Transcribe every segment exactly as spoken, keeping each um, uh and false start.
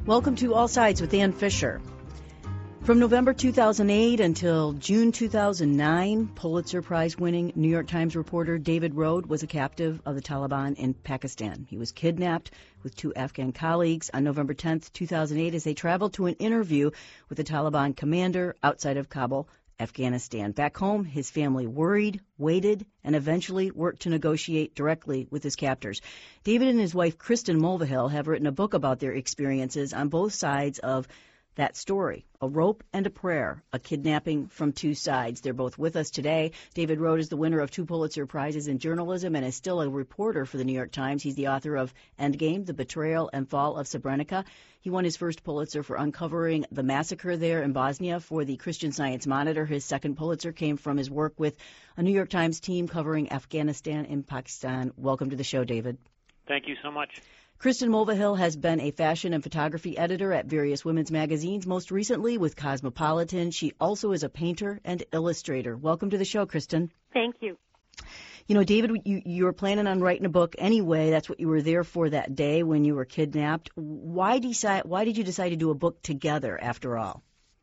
Welcome to All Sides with Ann Fisher. From November two thousand eight until June two thousand nine, Pulitzer Prize-winning New York Times reporter David Rohde was a captive of the Taliban in Pakistan. He was kidnapped with two Afghan colleagues on November tenth, two thousand eight, as they traveled to an interview with the Taliban commander outside of Kabul, Afghanistan. Back home, his family worried, waited, and eventually worked to negotiate directly with his captors. David and his wife, Kristen Mulvihill, have written a book about their experiences on both sides of that story, A Rope and a Prayer, a kidnapping from two sides. They're both with us today. David Rohde is the winner of two Pulitzer Prizes in journalism and is still a reporter for the New York Times. He's the author of Endgame, The Betrayal and Fall of Srebrenica. He won his first Pulitzer for uncovering the massacre there in Bosnia for the Christian Science Monitor. His second Pulitzer came from his work with a New York Times team covering Afghanistan and Pakistan. Welcome to the show, David. Thank you so much. Kristen Mulvihill has been a fashion and photography editor at various women's magazines, most recently with Cosmopolitan. She also is a painter and illustrator. Welcome to the show, Kristen. Thank you. You know, David, you, you were planning on writing a book anyway. That's what you were there for that day when you were kidnapped. Why decide? Why did you decide to do a book together, after all?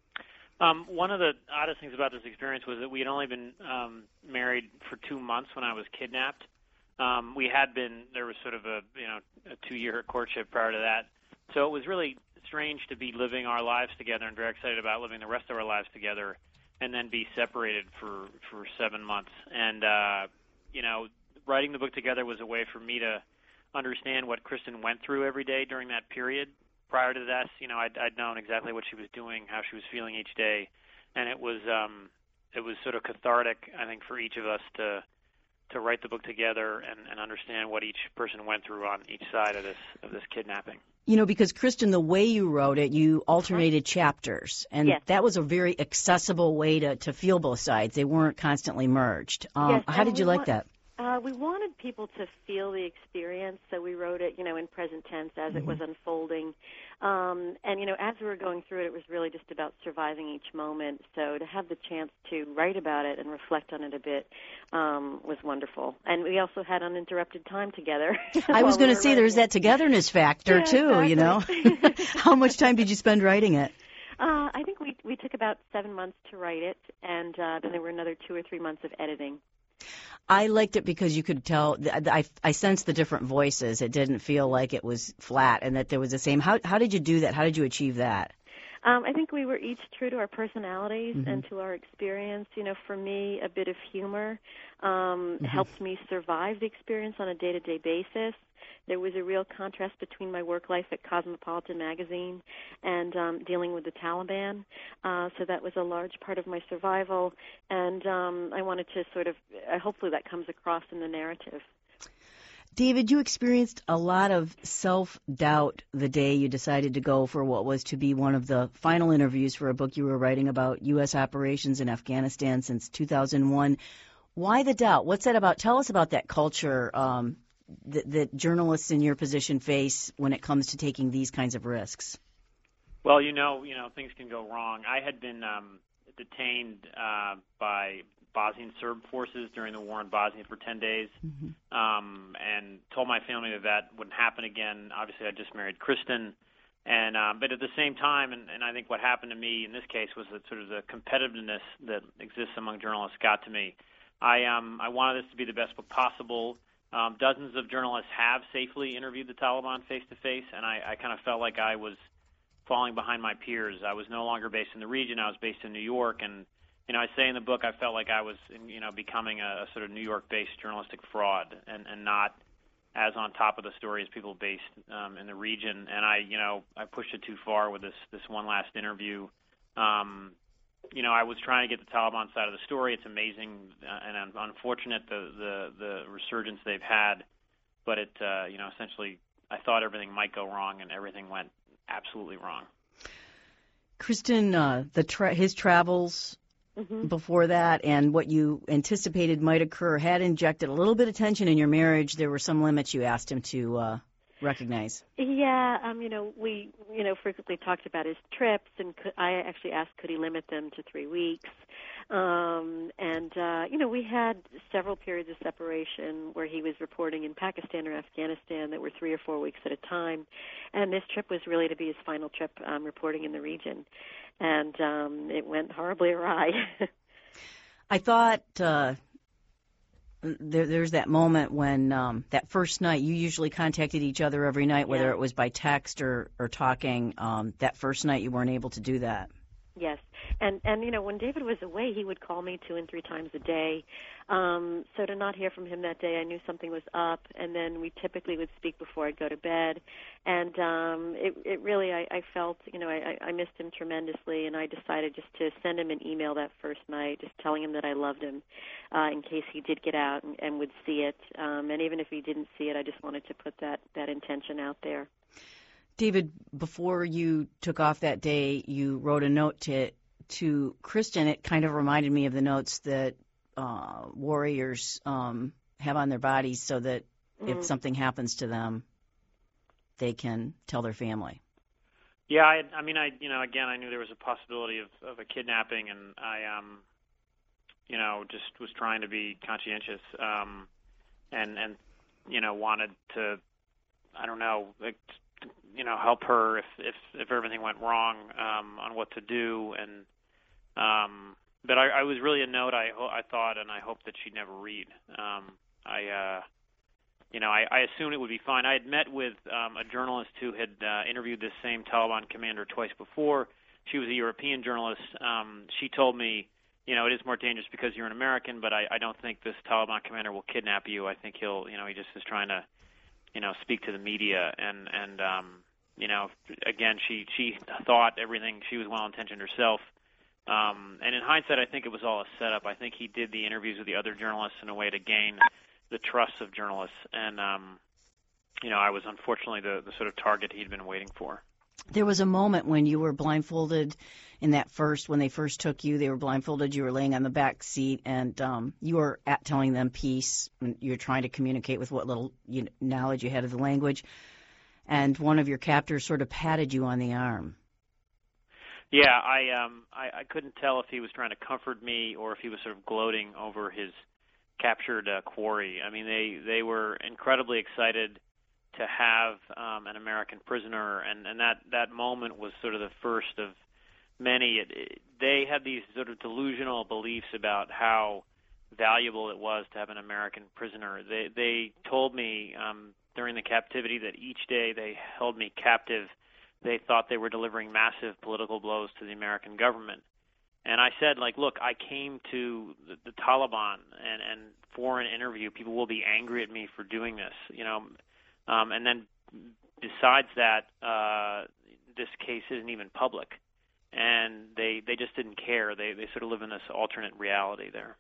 Um, one of the oddest things about this experience was that we had only been um, married for two months when I was kidnapped. Um, we had been, there was sort of a, you know, a two-year courtship prior to that. So it was really strange to be living our lives together and very excited about living the rest of our lives together and then be separated for, for seven months. And, uh, you know, writing the book together was a way for me to understand what Kristen went through every day during that period. Prior to this, you know, I'd, I'd known exactly what she was doing, how she was feeling each day. And it was, um, it was sort of cathartic, I think, for each of us to to write the book together and, and understand what each person went through on each side of this of this kidnapping. You know, because, Kristen, the way you wrote it, you alternated chapters, and yes. that was a very accessible way to, to feel both sides. They weren't constantly merged. Um, yes, how did you like want, that? Uh, we wanted people to feel the experience, so we wrote it, you know, in present tense as mm-hmm. it was unfolding. Um, and, you know, as we were going through it, it was really just about surviving each moment. So to have the chance to write about it and reflect on it a bit um, was wonderful. And we also had uninterrupted time together. I was going to we say there's it. that togetherness factor, yeah, too, exactly. you know. How much time did you spend writing it? Uh, I think we, we took about seven months to write it, and uh, then there were another two or three months of editing. I liked it because you could tell, I, I sensed the different voices. It didn't feel like it was flat and that there was the same. How, how did you do that? How did you achieve that? Um, I think we were each true to our personalities mm-hmm. and to our experience. You know, for me, a bit of humor um, mm-hmm. helped me survive the experience on a day-to-day basis. There was a real contrast between my work life at Cosmopolitan magazine and um, dealing with the Taliban. Uh, so that was a large part of my survival, and um, I wanted to sort of, uh, hopefully that comes across in the narrative. David, you experienced a lot of self-doubt the day you decided to go for what was to be one of the final interviews for a book you were writing about U S operations in Afghanistan since two thousand one. Why the doubt? What's that about? Tell us about that culture um, that, that journalists in your position face when it comes to taking these kinds of risks. Well, you know, you know, things can go wrong. I had been um, detained uh, by Bosnian Serb forces during the war in Bosnia for ten days, mm-hmm. um, and told my family that that wouldn't happen again. Obviously, I just married Kristen, and um, but at the same time, and, and I think what happened to me in this case was that sort of the competitiveness that exists among journalists got to me. I um, I wanted this to be the best book possible. Um, dozens of journalists have safely interviewed the Taliban face to face, and I, I kind of felt like I was falling behind my peers. I was no longer based in the region; I was based in New York, and you know, I say in the book, I felt like I was, you know, becoming a, a sort of New York-based journalistic fraud, and, and not as on top of the story as people based um, in the region. And I, you know, I pushed it too far with this this one last interview. Um, you know, I was trying to get the Taliban side of the story. It's amazing uh, and unfortunate the, the the resurgence they've had, but it, uh, you know, essentially, I thought everything might go wrong, and everything went absolutely wrong. Kristen, uh, the tra- his travels. Mm-hmm. Before that, and what you anticipated might occur had injected a little bit of tension in your marriage. There were some limits you asked him to uh, recognize. Yeah, um, you know, we, you know, frequently talked about his trips, and could, I actually asked could he limit them to three weeks. Um, and, uh, you know, we had several periods of separation where he was reporting in Pakistan or Afghanistan that were three or four weeks at a time. And this trip was really to be his final trip um, reporting in the region. And um, it went horribly awry. I thought uh, there, there's that moment when um, that first night, you usually contacted each other every night, whether yeah. it was by text or, or talking. Um, that first night you weren't able to do that. Yes, and and you know when David was away, he would call me two and three times a day. Um, so to not hear from him that day, I knew something was up. And then we typically would speak before I'd go to bed. And um, it it really I, I felt you know I, I missed him tremendously, and I decided just to send him an email that first night, just telling him that I loved him, uh, in case he did get out and, and would see it. Um, and even if he didn't see it, I just wanted to put that that intention out there. David, before you took off that day, you wrote a note to to Kristen. It kind of reminded me of the notes that uh, warriors um, have on their bodies so that mm. if something happens to them, they can tell their family. Yeah, I, I mean, I you know, again, I knew there was a possibility of, of a kidnapping, and I, um, you know, just was trying to be conscientious, um, and and you know, wanted to, I don't know, like, you know, help her if if, if everything went wrong um, on what to do, and um, but I, I was really a note I I thought, and I hoped that she'd never read. Um, I, uh, you know, I, I assumed it would be fine. I had met with um, a journalist who had uh, interviewed this same Taliban commander twice before. She was a European journalist. Um, she told me, you know, it is more dangerous because you're an American, but I, I don't think this Taliban commander will kidnap you. I think he'll, you know, he just is trying to, you know, speak to the media, and and um, you know, again, she she thought everything. She was well-intentioned herself, um, and in hindsight, I think it was all a setup. I think he did the interviews with the other journalists in a way to gain the trust of journalists, and um, you know, I was unfortunately the the sort of target he'd been waiting for. There was a moment when you were blindfolded in that first, when they first took you, they were blindfolded, you were laying on the back seat, and um, you were at telling them peace, and you were trying to communicate with what little you, knowledge you had of the language, and one of your captors sort of patted you on the arm. Yeah, I, um, I, I couldn't tell if he was trying to comfort me or if he was sort of gloating over his captured uh, quarry. I mean, they, they were incredibly excited to have um, an American prisoner, and, and that, that moment was sort of the first of many. It, it, they had these sort of delusional beliefs about how valuable it was to have an American prisoner. They, they told me um, during the captivity that each day they held me captive, they thought they were delivering massive political blows to the American government. And I said, like, look, I came to the, the Taliban, and, and for an interview, people will be angry at me for doing this, you know. Um, and then besides that, uh, this case isn't even public. And they, they just didn't care. They, they sort of live in this alternate reality there.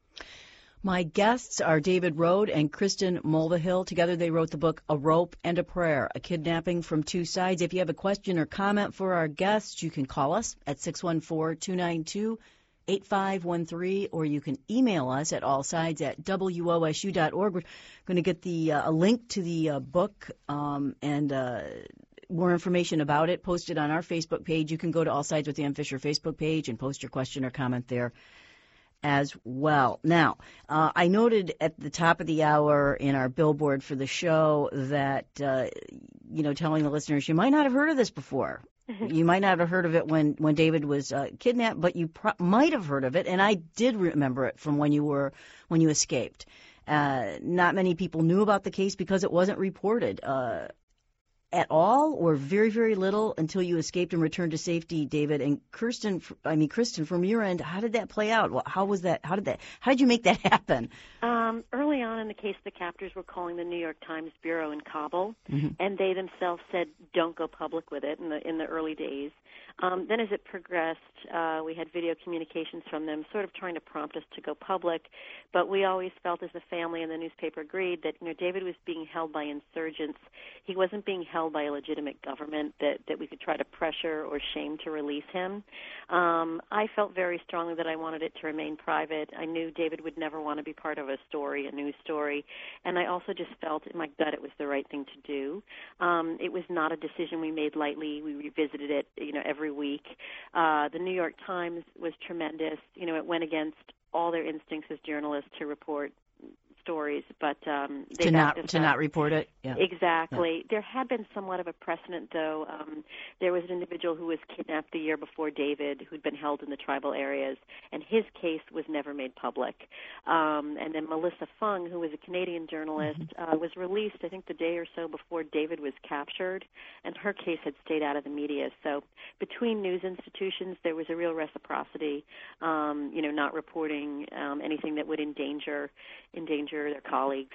My guests are David Rohde and Kristen Mulvihill. Together they wrote the book A Rope and a Prayer, A Kidnapping from Two Sides. If you have a question or comment for our guests, you can call us at six one four, two nine two, eight five one three, or you can email us at allsides at W O S U dot org. We're going to get the uh, a link to the uh, book um, and uh, more information about it posted on our Facebook page. You can go to All Sides with Ann Fisher Facebook page and post your question or comment there as well. Now, uh, I noted at the top of the hour in our billboard for the show that, uh, you know, telling the listeners, you might not have heard of this before. You might not have heard of it when, when David was uh, kidnapped, but you pro- might have heard of it, and I did remember it from when you were when you escaped. Uh, not many people knew about the case because it wasn't reported uh, at all, or very, very little, until you escaped and returned to safety, David. And Kirsten, I mean Kristen, from your end, how did that play out? How was that? How did that? How did you make that happen? Um, early on in the case, the captors were calling the New York Times bureau in Kabul, mm-hmm. and they themselves said, "Don't go public with it." In the in the early days. Um, then, as it progressed, uh, we had video communications from them, sort of trying to prompt us to go public. But we always felt, as a family, and the newspaper agreed, that you know David was being held by insurgents. He wasn't being held by a legitimate government that, that we could try to pressure or shame to release him. Um, I felt very strongly that I wanted it to remain private. I knew David would never want to be part of a story, a news story, and I also just felt in my gut it was the right thing to do. Um, it was not a decision we made lightly. We revisited it, you know, every every week. Uh, the New York Times was tremendous. You know, it went against all their instincts as journalists to report stories, but um, they to not backed us to up. not report it. Yeah. Exactly. Yeah. There had been somewhat of a precedent, though. Um, there was an individual who was kidnapped the year before David, who'd been held in the tribal areas, and his case was never made public. Um, and then Melissa Fung, who was a Canadian journalist, mm-hmm. uh, was released, I think, the day or so before David was captured, and her case had stayed out of the media. So between news institutions, there was a real reciprocity, um, you know, not reporting um, anything that would endanger endanger their colleagues.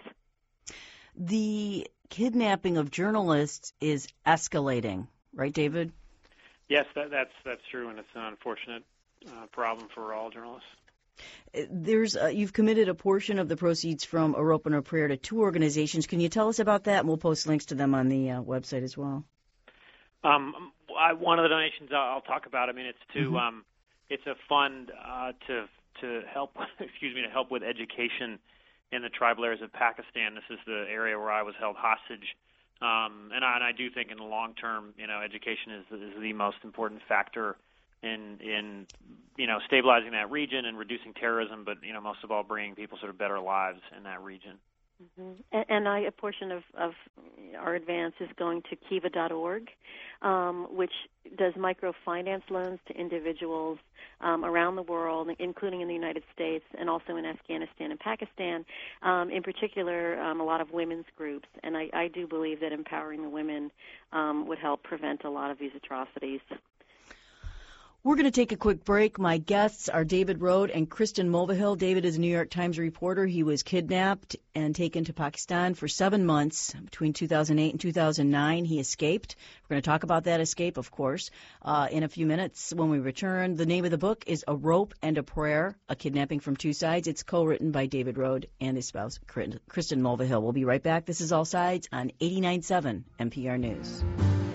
The kidnapping of journalists is escalating, right, David? Yes, that, that's that's true, and it's an unfortunate uh, problem for all journalists. There's uh, you've committed a portion of the proceeds from A Rope and a Prayer to two organizations. Can you tell us about that? And we'll post links to them on the uh, website as well. Um, I, one of the donations I'll, I'll talk about. I mean, it's to mm-hmm. um, it's a fund uh, to to help excuse me to help with education in the tribal areas of Pakistan. This is the area where I was held hostage, um, and, I, and I do think in the long term, you know, education is, is the most important factor in in you know stabilizing that region and reducing terrorism, but you know most of all bringing people sort of better lives in that region. Mm-hmm. And, and I, a portion of, of our advance is going to kiva dot org, um, which does microfinance loans to individuals um, around the world, including in the United States and also in Afghanistan and Pakistan, um, in particular um, a lot of women's groups. And I, I do believe that empowering the women um, would help prevent a lot of these atrocities. We're going to take a quick break. My guests are David Rohde and Kristen Mulvihill. David is a New York Times reporter. He was kidnapped and taken to Pakistan for seven months between two thousand eight and two thousand nine. He escaped. We're going to talk about that escape, of course, uh, in a few minutes when we return. The name of the book is A Rope and a Prayer, A Kidnapping from Two Sides. It's co-written by David Rohde and his spouse, Kristen Mulvihill. We'll be right back. This is All Sides on eighty-nine point seven N P R News.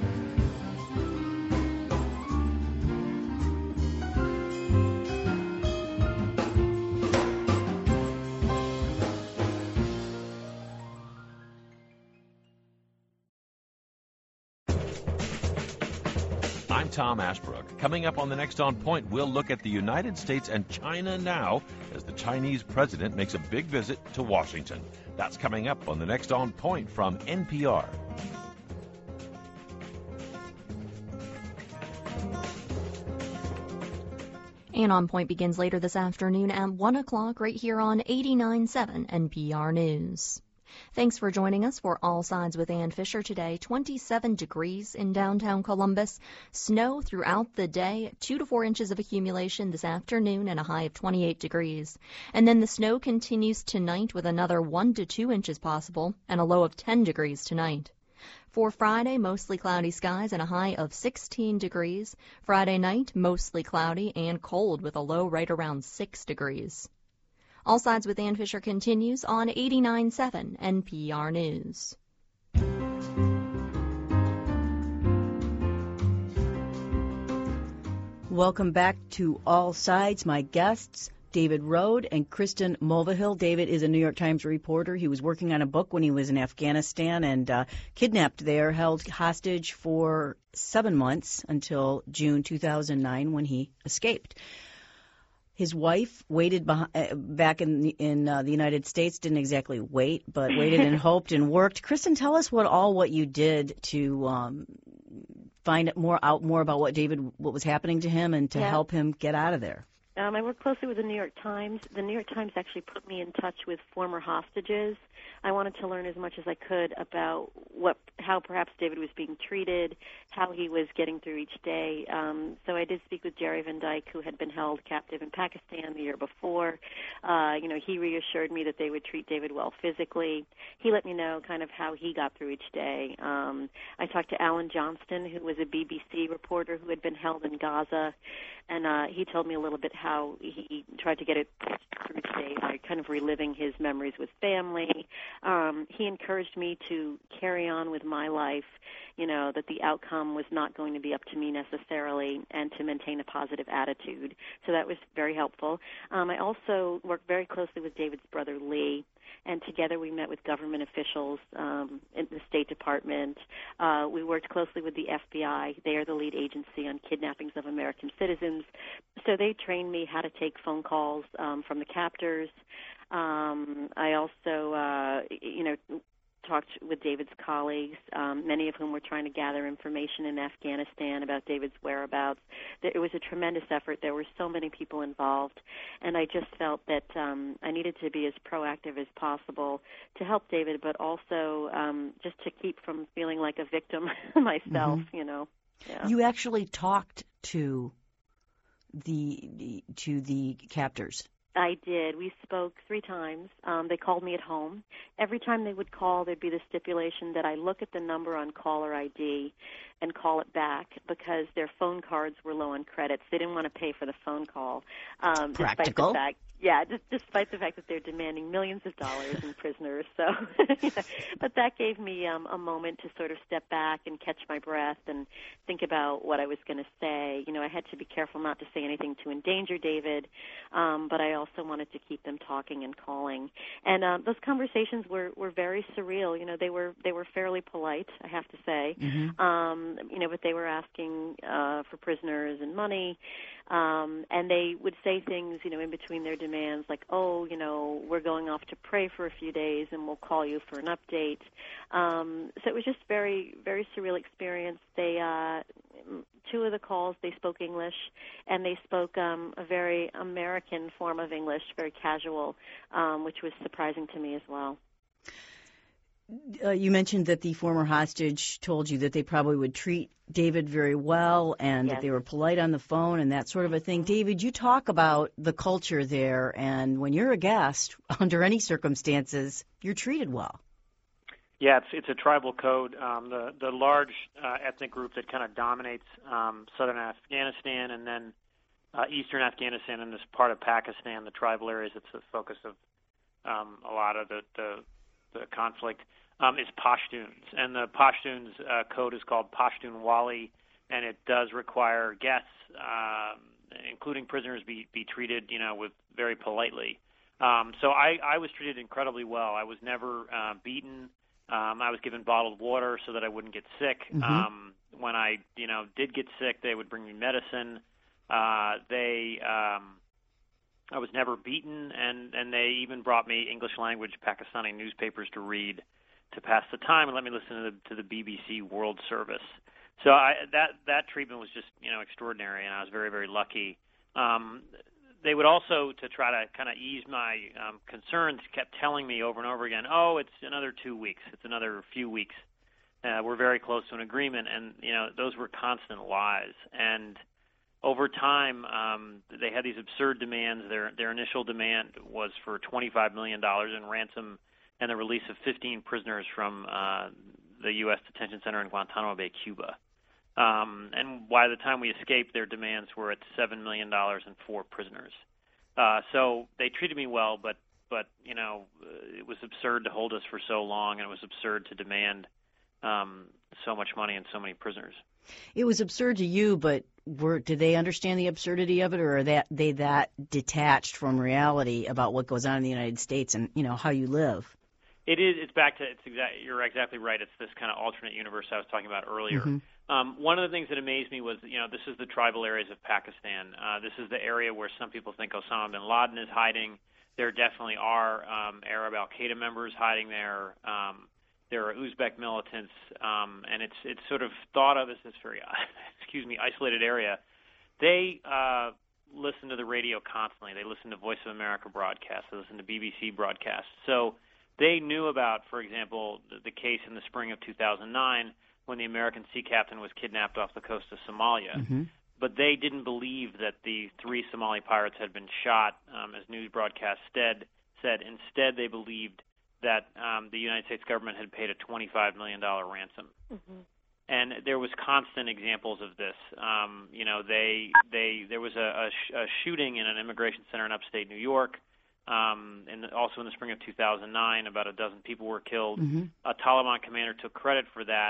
I'm Tom Ashbrook. Coming up on the next On Point, we'll look at the United States and China now as the Chinese president makes a big visit to Washington. That's coming up on the next On Point from N P R. And On Point begins later this afternoon at one o'clock right here on eighty-nine point seven N P R News. Thanks for joining us for All Sides with Ann Fisher today. twenty-seven degrees in downtown Columbus. Snow throughout the day. Two to four inches of accumulation this afternoon and a high of twenty-eight degrees. And then the snow continues tonight with another one to two inches possible and a low of ten degrees tonight. For Friday, mostly cloudy skies and a high of sixteen degrees. Friday night, mostly cloudy and cold with a low right around six degrees. All Sides with Ann Fisher continues on eighty-nine point seven N P R News. Welcome back to All Sides. My guests, David Rohde and Kristen Mulvihill. David is a New York Times reporter. He was working on a book when he was in Afghanistan and uh, kidnapped there, held hostage for seven months until June two thousand nine when he escaped. His wife waited behind, uh, back in the, in uh, the United States, didn't exactly wait, but waited and hoped and worked. Kristen, tell us what all what you did to um, find more out more about what David, what was happening to him, and to yeah. help him get out of there. Um, I work closely with the New York Times. The New York Times actually put me in touch with former hostages. I wanted to learn as much as I could about what, how perhaps David was being treated, how he was getting through each day. Um, so I did speak with Jerry Van Dyke, who had been held captive in Pakistan the year before. Uh, you know, he reassured me that they would treat David well physically. He let me know kind of how he got through each day. Um, I talked to Alan Johnston, who was a B B C reporter who had been held in Gaza, and uh, he told me a little bit how he tried to get it through each day by kind of reliving his memories with family. Um, he encouraged me to carry on with my life, you know, that the outcome was not going to be up to me necessarily, and to maintain a positive attitude. So that was very helpful. Um, I also worked very closely with David's brother Lee, and together we met with government officials um, in the State Department. Uh, we worked closely with the F B I. They are the lead agency on kidnappings of American citizens. So they trained me how to take phone calls um, from the captors. Um, I also, uh, you know, talked with David's colleagues, um, many of whom were trying to gather information in Afghanistan about David's whereabouts. It was a tremendous effort. There were so many people involved, and I just felt that um, I needed to be as proactive as possible to help David, but also um, just to keep from feeling like a victim myself, mm-hmm. you know. Yeah. You actually talked to the to the captors. I did. We spoke three times. Um, they called me at home. Every time they would call, there'd be the stipulation that I look at the number on caller I D and call it back, because their phone cards were low on credits. They didn't want to pay for the phone call. Um, Practical. Despite the fact, yeah, just, despite the fact that they're demanding millions of dollars in prisoners. So, yeah. But that gave me um, a moment to sort of step back and catch my breath and think about what I was going to say. You know, I had to be careful not to say anything to endanger David, um, but I also wanted to keep them talking and calling. And um, those conversations were, were very surreal. You know, they were they were fairly polite, I have to say. Mm-hmm. Um, you know, but they were asking uh, for prisoners and money. Um, and they would say things, you know, in between their demands, like, oh, you know, we're going off to pray for a few days and we'll call you for an update. Um, so it was just very, very surreal experience. They, uh, two of the calls, they spoke English, and they spoke um, a very American form of English, very casual, um, which was surprising to me as well. Uh, you mentioned that the former hostage told you that they probably would treat David very well, and yes. that they were polite on the phone and that sort of a thing. David, you talk about the culture there, and when you're a guest, under any circumstances, you're treated well. Yeah, it's it's a tribal code. Um, the the large uh, ethnic group that kind of dominates um, southern Afghanistan and then uh, eastern Afghanistan and this part of Pakistan, the tribal areas, it's the focus of um, a lot of the, the, the conflict. Um, is Pashtuns, and the Pashtuns uh, code is called Pashtunwali, and it does require guests, uh, including prisoners, be, be treated, you know, with very politely. Um, so I, I was treated incredibly well. I was never uh, beaten. Um, I was given bottled water so that I wouldn't get sick. Mm-hmm. Um, when I, you know, did get sick, they would bring me medicine. Uh, they, um, I was never beaten, and, and they even brought me English language Pakistani newspapers to read, to pass the time, and let me listen to the, to the B B C World Service. So I, that that treatment was just, you know, extraordinary, and I was very, very lucky. Um, they would also, to try to kind of ease my um, concerns, kept telling me over and over again, oh, it's another two weeks, it's another few weeks. Uh, we're very close to an agreement, and, you know, those were constant lies. And over time, um, they had these absurd demands. Their their initial demand was for twenty-five million dollars in ransom and the release of fifteen prisoners from uh, the U S detention center in Guantanamo Bay, Cuba. Um, and by the time we escaped, their demands were at seven million dollars and four prisoners. Uh, so they treated me well, but, but you know, it was absurd to hold us for so long, and it was absurd to demand um, so much money and so many prisoners. It was absurd to you, but were, did they understand the absurdity of it, or are that, they that detached from reality about what goes on in the United States and, you know, how you live? It is. It's back to. It's exactly. You're exactly right. It's this kind of alternate universe I was talking about earlier. Mm-hmm. Um, one of the things that amazed me was, you know, this is the tribal areas of Pakistan. Uh, this is the area where some people think Osama bin Laden is hiding. There definitely are um, Arab Al-Qaeda members hiding there. Um, there are Uzbek militants, um, and it's it's sort of thought of as this very, excuse me, isolated area. They uh, listen to the radio constantly. They listen to Voice of America broadcasts. They listen to B B C broadcasts. So they knew about, for example, the, the case in the spring of two thousand nine when the American sea captain was kidnapped off the coast of Somalia. Mm-hmm. But they didn't believe that the three Somali pirates had been shot, um, as news broadcasts said. said. Instead, they believed that um, the United States government had paid a twenty-five million dollars ransom. Mm-hmm. And there was constant examples of this. Um, you know, they they there was a, a, sh- a shooting in an immigration center in upstate New York. Um, and also in the spring of two thousand nine, about a dozen people were killed. Mm-hmm. A Taliban commander took credit for that,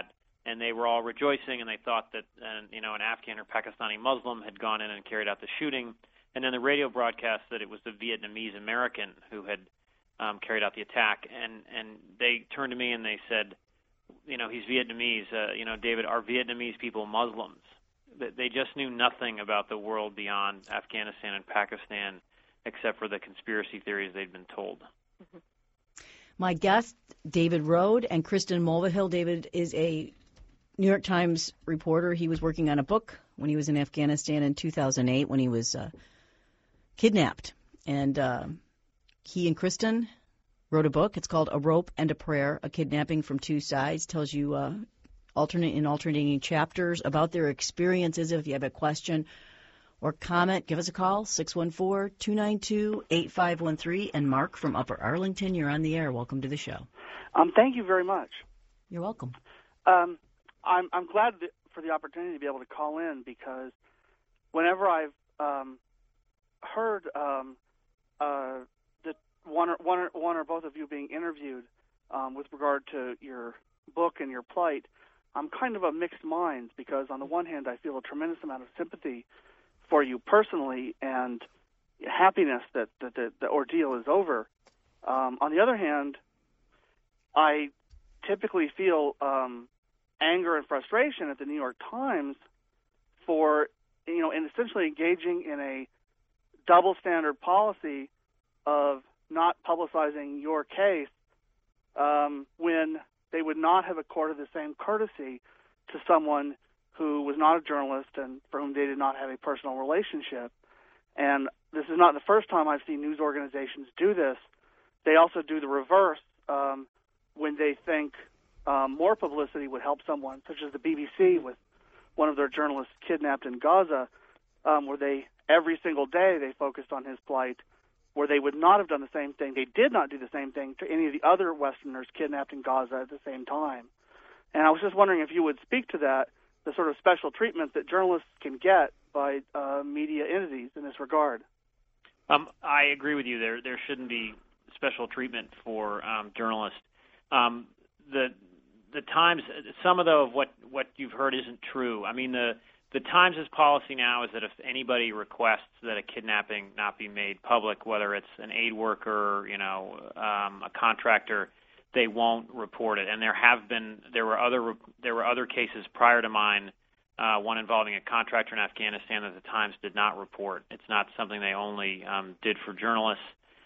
and they were all rejoicing, and they thought that uh, you know an Afghan or Pakistani Muslim had gone in and carried out the shooting. And then the radio broadcast that it was the Vietnamese American who had um, carried out the attack, and and they turned to me and they said, you know, he's Vietnamese. Uh, you know, David, are Vietnamese people Muslims? They just knew nothing about the world beyond Afghanistan and Pakistan, except for the conspiracy theories they'd been told. Mm-hmm. My guest, David Rohde, and Kristen Mulvihill. David is a New York Times reporter. He was working on a book when he was in Afghanistan in two thousand eight when he was uh, kidnapped. And uh, he and Kristen wrote a book. It's called A Rope and a Prayer, A Kidnapping from Two Sides. Tells you uh, alternate in alternating chapters about their experiences. If you have a question or comment, give us a call, six one four, two nine two, eight five one three. And Mark from Upper Arlington, you're on the air. Welcome to the show. Um, thank you very much. You're welcome. Um, I'm, I'm glad that for the opportunity to be able to call in, because whenever I've um, heard um, uh, that one or, one, or, one or both of you being interviewed um, with regard to your book and your plight, I'm kind of of mixed minds, because on the one hand I feel a tremendous amount of sympathy for you personally and happiness that, that the, the ordeal is over. Um, on the other hand, I typically feel um, anger and frustration at the New York Times for, you know, in essentially engaging in a double standard policy of not publicizing your case um, when they would not have accorded the same courtesy to someone who was not a journalist and for whom they did not have a personal relationship. And this is not the first time I've seen news organizations do this. They also do the reverse um, when they think um, more publicity would help someone, such as the B B C with one of their journalists kidnapped in Gaza, um, where they every single day they focused on his plight, where they would not have done the same thing. They did not do the same thing to any of the other Westerners kidnapped in Gaza at the same time. And I was just wondering if you would speak to that, the sort of special treatment that journalists can get by uh, media entities in this regard. Um, I agree with you. There there shouldn't be special treatment for um, journalists. Um, the the Times, some of the, of what, what you've heard isn't true. I mean, the the Times' policy now is that if anybody requests that a kidnapping not be made public, whether it's an aid worker, you know, um, a contractor, they won't report it. And there have been there were other there were other cases prior to mine, uh, one involving a contractor in Afghanistan that the Times did not report. It's not something they only um, did for journalists.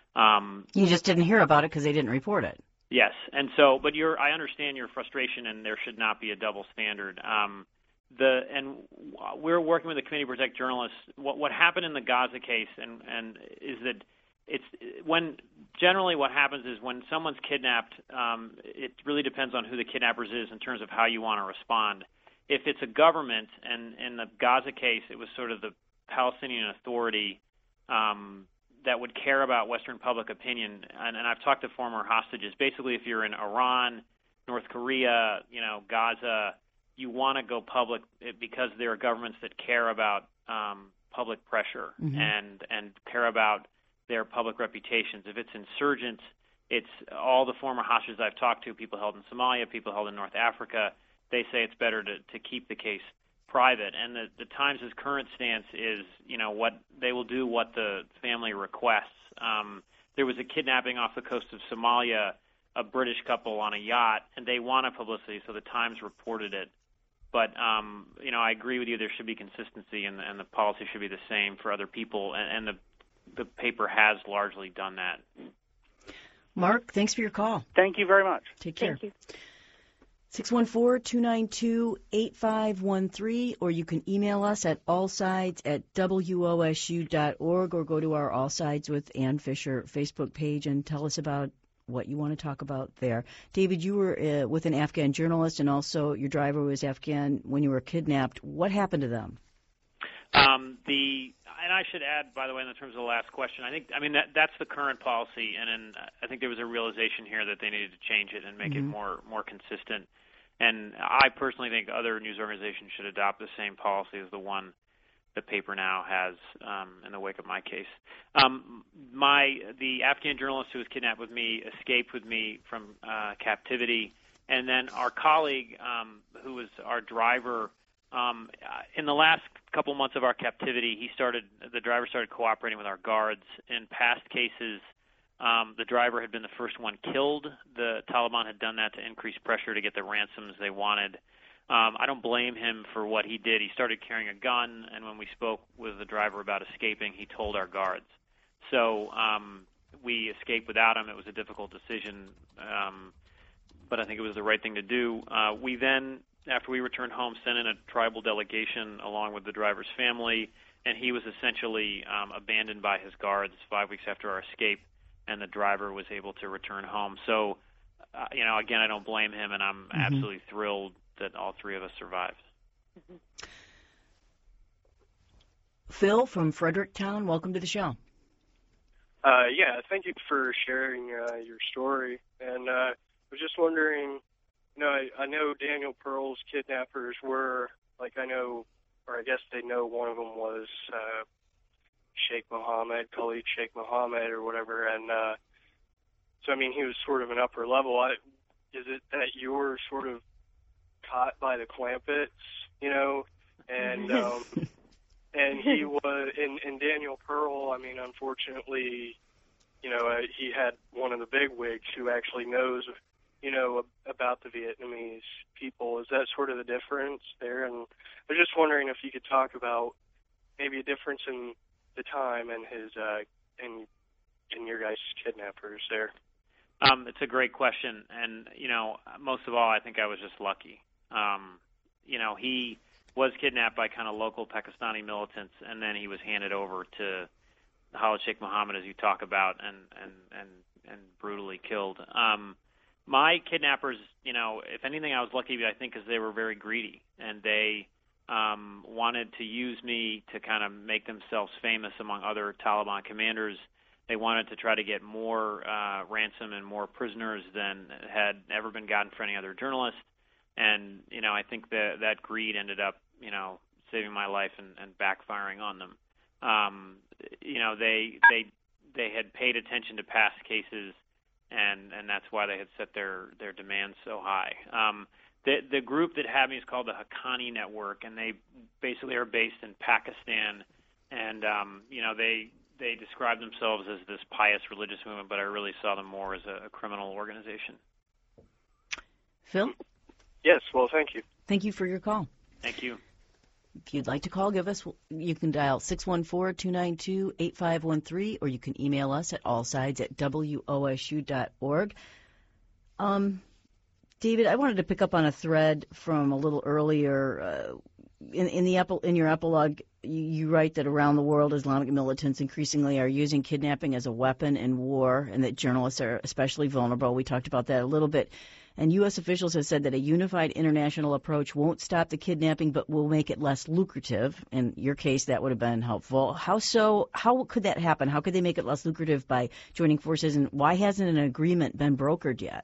Um, you just didn't hear about it because they didn't report it. Yes, and so, but you're I understand your frustration, and there should not be a double standard. Um, the and we're working with the Committee to Protect Journalists. What what happened in the Gaza case, and and is that it's when generally what happens is when someone's kidnapped, um, it really depends on who the kidnappers is in terms of how you want to respond. If it's a government, and in the Gaza case, it was sort of the Palestinian Authority um, that would care about Western public opinion, and, and I've talked to former hostages. Basically, if you're in Iran, North Korea, you know, Gaza, you want to go public because there are governments that care about um, public pressure mm-hmm. and and care about their public reputations. If it's insurgents, it's all the former hostages I've talked to, people held in Somalia, people held in North Africa, they say it's better to, to keep the case private. And the, the Times' current stance is, you know, what they will do what the family requests. Um, there was a kidnapping off the coast of Somalia, a British couple on a yacht, and they wanted publicity, so the Times reported it. But, um, you know, I agree with you, there should be consistency, and, and the policy should be the same for other people, and, and the the paper has largely done that. Mark, thanks for your call. Thank you very much. Take care. Thank you. six one four, two nine two, eight five one three, or you can email us at allsides at w o s u dot org, or go to our All Sides with Ann Fisher Facebook page and tell us about what you want to talk about there. David, you were uh, with an Afghan journalist, and also your driver was Afghan when you were kidnapped. What happened to them? Um, the and I should add, by the way, in terms of the last question, I think I mean that that's the current policy, and then I think there was a realization here that they needed to change it and make mm-hmm. it more more consistent. And I personally think other news organizations should adopt the same policy as the one the paper now has um, in the wake of my case. Um, my the Afghan journalist who was kidnapped with me escaped with me from uh, captivity, And then our colleague, um, who was our driver, um, in the last couple months of our captivity, he started. The driver started cooperating with our guards. In past cases, um, the driver had been the first one killed. The Taliban had done that to increase pressure to get the ransoms they wanted. Um, I don't blame him for what he did. He started carrying a gun, and when we spoke with the driver about escaping, he told our guards. So um, we escaped without him. It was a difficult decision, um, but I think it was the right thing to do. Uh, we then, after we returned home, sent in a tribal delegation along with the driver's family, and he was essentially um, abandoned by his guards five weeks after our escape, and the driver was able to return home. So, uh, you know, again, I don't blame him, and I'm mm-hmm. absolutely thrilled that all three of us survived. Mm-hmm. Phil from Fredericktown, welcome to the show. Uh, yeah, thank you for sharing uh, your story. And uh, I was just wondering, you know, I, I know Daniel Pearl's kidnappers were, like I know, or I guess they know one of them was uh, Sheikh Mohammed, Khalid Sheikh Mohammed or whatever. And uh, so, I mean, he was sort of an upper level. I, is it that you were sort of caught by the Clampetts, you know, and um, and he was, and, and Daniel Pearl, I mean, unfortunately, you know, uh, he had one of the big wigs who actually knows, you know, about the Vietnamese people. Is that sort of the difference there? And I was just wondering if you could talk about maybe a difference in the time and his, uh, and, and your guys' kidnappers there. Um, it's a great question, and, you know, most of all, I think I was just lucky. Um, you know, he was kidnapped by kind of local Pakistani militants, and then he was handed over to Khalid Sheikh Mohammed, as you talk about, and and and, and brutally killed. Um, my kidnappers, you know, if anything, I was lucky, I think, because they were very greedy, and they um, wanted to use me to kind of make themselves famous among other Taliban commanders. They wanted to try to get more uh, ransom and more prisoners than had ever been gotten for any other journalist. And, you know, I think that that greed ended up, you know, saving my life and, and backfiring on them. Um, you know, they they they had paid attention to past cases, and, and that's why they had set their, their demands so high. Um, the the group that had me is called the Haqqani Network, and they basically are based in Pakistan. And, um, you know, they they describe themselves as this pious religious movement, but I really saw them more as a, a criminal organization. Phil? Yes, well, thank you. Thank you for your call. Thank you. If you'd like to call, give us, you can dial six one four, two nine two, eight five one three, or you can email us at allsides at W O S U dot org. Um, David, I wanted to pick up on a thread from a little earlier. Uh, in, in, the epi- in your epilogue, you, you write that around the world, Islamic militants increasingly are using kidnapping as a weapon in war, and that journalists are especially vulnerable. We talked about that a little bit. And U S officials have said that a unified international approach won't stop the kidnapping, but will make it less lucrative. In your case, that would have been helpful. How so? How could that happen? How could they make it less lucrative by joining forces? And why hasn't an agreement been brokered yet?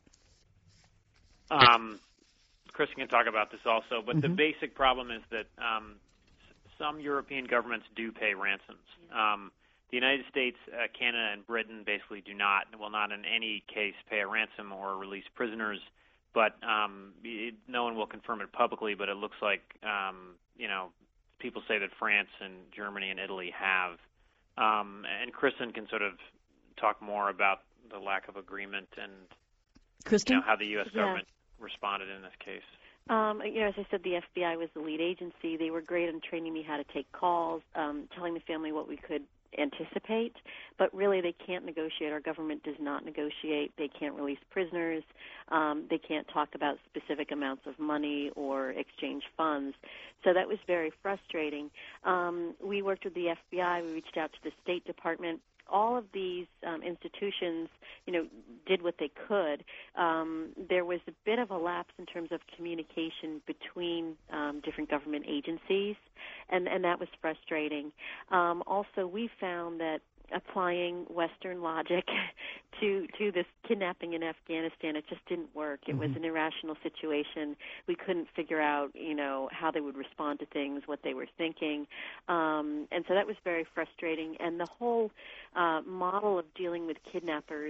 Um, Chris can talk about this also, but mm-hmm. the basic problem is that um, some European governments do pay ransoms. Um, The United States, uh, Canada, and Britain basically do not, will not in any case pay a ransom or release prisoners. But um, it, no one will confirm it publicly, but it looks like, um, you know, people say that France and Germany and Italy have. Um, and Kristen can sort of talk more about the lack of agreement and Kristen? You know, how the U S Yeah. government responded in this case. Um, you know, as I said, the F B I was the lead agency. They were great in training me how to take calls, um, telling the family what we could anticipate, but really they can't negotiate. Our government does not negotiate. They can't release prisoners. Um, they can't talk about specific amounts of money or exchange funds. So that was very frustrating. Um, we worked with the F B I. We reached out to the State Department. All of these um, institutions, you know, did what they could. Um, there was a bit of a lapse in terms of communication between um, different government agencies, and, and that was frustrating. Um, also, we found that applying Western logic to to this kidnapping in Afghanistan, it just didn't work. It mm-hmm. was an irrational situation. We couldn't figure out, you know, how they would respond to things, what they were thinking, um, and so that was very frustrating. And the whole uh, model of dealing with kidnappers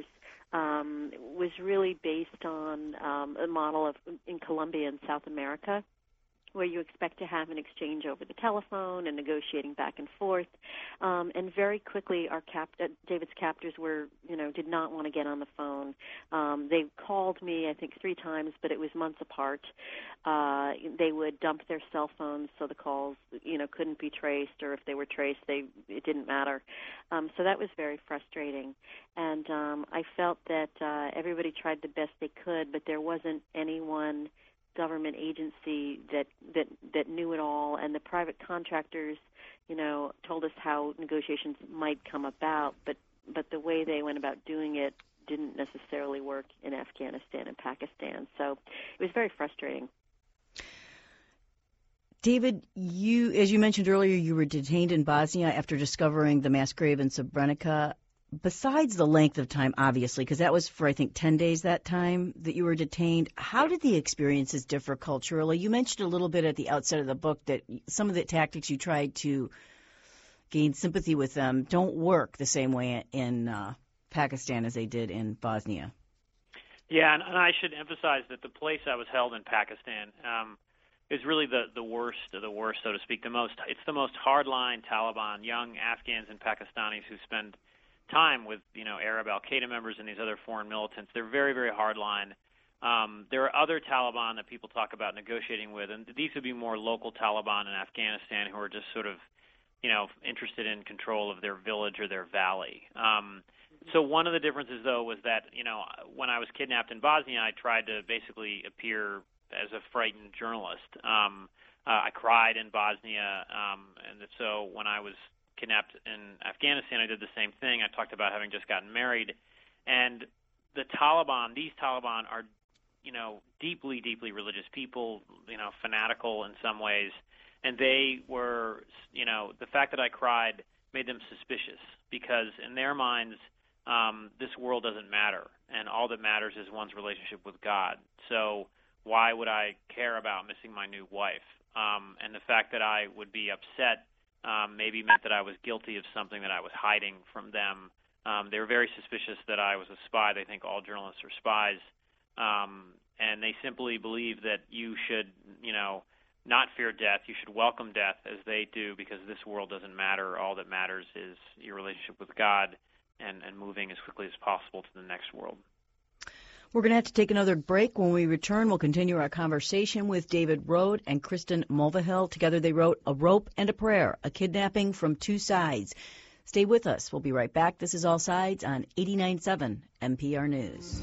um, was really based on um, a model of in Colombia and South America, where you expect to have an exchange over the telephone and negotiating back and forth. Um, and very quickly, our cap- uh, David's captors were, you know, did not want to get on the phone. Um, they called me, I think, three times, but it was months apart. Uh, they would dump their cell phones so the calls, you know, couldn't be traced, or if they were traced, they it didn't matter. Um, so that was very frustrating. And um, I felt that uh, everybody tried the best they could, but there wasn't anyone government agency that, that that knew it all, and the private contractors, you know, told us how negotiations might come about, but but the way they went about doing it didn't necessarily work in Afghanistan and Pakistan. So it was very frustrating. David, you, as you mentioned earlier, you were detained in Bosnia after discovering the mass grave in Srebrenica. Besides the length of time, obviously, because that was for, I think, ten days that time that you were detained, how did the experiences differ culturally? You mentioned a little bit at the outset of the book that some of the tactics you tried to gain sympathy with them don't work the same way in uh, Pakistan as they did in Bosnia. Yeah, and, and I should emphasize that the place I was held in Pakistan um, is really the, the worst of the worst, so to speak. The most, it's the most hardline Taliban, young Afghans and Pakistanis who spend time with, you know, Arab al-Qaeda members and these other foreign militants. They're very, very hardline. Um, there are other Taliban that people talk about negotiating with, and these would be more local Taliban in Afghanistan who are just sort of, you know, interested in control of their village or their valley. Um, so one of the differences, though, was that, you know, when I was kidnapped in Bosnia, I tried to basically appear as a frightened journalist. Um, uh, I cried in Bosnia, um, and so when I was kidnapped in Afghanistan, I did the same thing. I talked about having just gotten married. And the Taliban, these Taliban are, you know, deeply, deeply religious people, you know, fanatical in some ways. And they were, you know, the fact that I cried made them suspicious because in their minds, um, this world doesn't matter. And all that matters is one's relationship with God. So why would I care about missing my new wife? Um, and the fact that I would be upset Um, maybe meant that I was guilty of something that I was hiding from them. Um, they were very suspicious that I was a spy. They think all journalists are spies. Um, and they simply believe that you should, you know, not fear death. You should welcome death as they do because this world doesn't matter. All that matters is your relationship with God and, and moving as quickly as possible to the next world. We're going to have to take another break. When we return, we'll continue our conversation with David Rohde and Kristen Mulvihill. Together they wrote A Rope and a Prayer, A Kidnapping from Two Sides. Stay with us. We'll be right back. This is All Sides on eighty-nine point seven N P R News.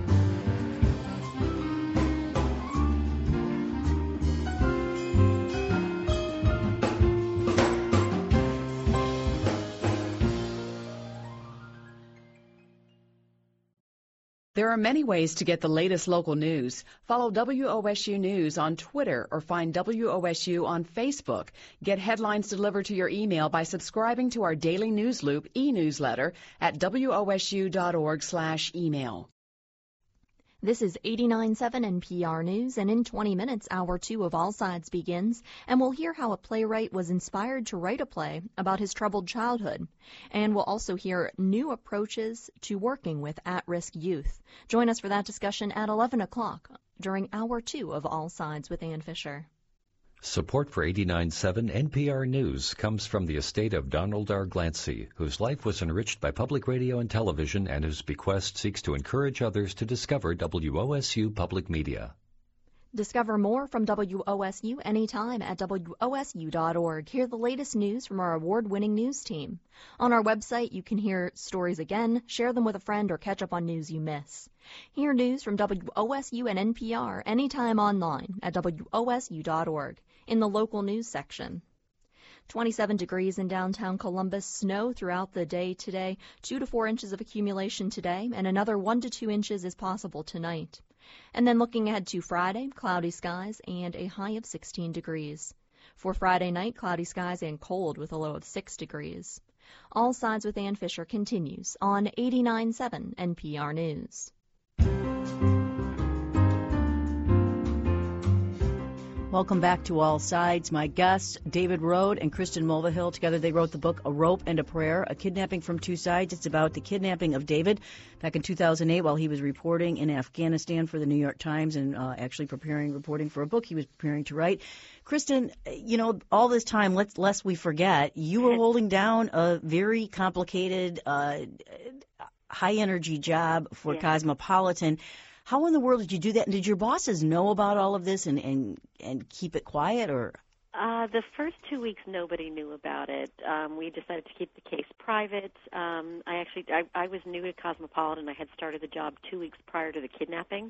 There are many ways to get the latest local news. Follow W O S U News on Twitter or find W O S U on Facebook. Get headlines delivered to your email by subscribing to our daily News Loop e-newsletter at W O S U dot org slash email. This is eighty-nine point seven N P R News, and in twenty minutes, Hour two of All Sides begins, and we'll hear how a playwright was inspired to write a play about his troubled childhood. And we'll also hear new approaches to working with at-risk youth. Join us for that discussion at eleven o'clock during Hour two of All Sides with Ann Fisher. Support for eighty-nine point seven N P R News comes from the estate of Donald R. Glancy, whose life was enriched by public radio and television and whose bequest seeks to encourage others to discover W O S U Public Media. Discover more from W O S U anytime at W O S U dot org. Hear the latest news from our award-winning news team. On our website, you can hear stories again, share them with a friend, or catch up on news you miss. Hear news from W O S U and N P R anytime online at W O S U dot org in the local news section. twenty-seven degrees in downtown Columbus, snow throughout the day today, two to four inches of accumulation today, and another one to two inches is possible tonight. And then looking ahead to Friday, cloudy skies and a high of sixteen degrees. For Friday night, cloudy skies and cold with a low of six degrees. All Sides with Ann Fisher continues on eighty-nine point seven N P R News. Welcome back to All Sides. My guests, David Rohde and Kristen Mulvihill. Together they wrote the book A Rope and a Prayer, A Kidnapping from Two Sides. It's about the kidnapping of David back in two thousand eight while he was reporting in Afghanistan for the New York Times and uh, actually preparing, reporting for a book he was preparing to write. Kristen, you know, all this time, let's, lest we forget, you were holding down a very complicated, uh, high-energy job for yeah. Cosmopolitan. How in the world did you do that? And did your bosses know about all of this and, and, and keep it quiet? Or uh, the first two weeks, nobody knew about it. Um, we decided to keep the case private. Um, I actually, I, I was new to Cosmopolitan. I had started the job two weeks prior to the kidnapping.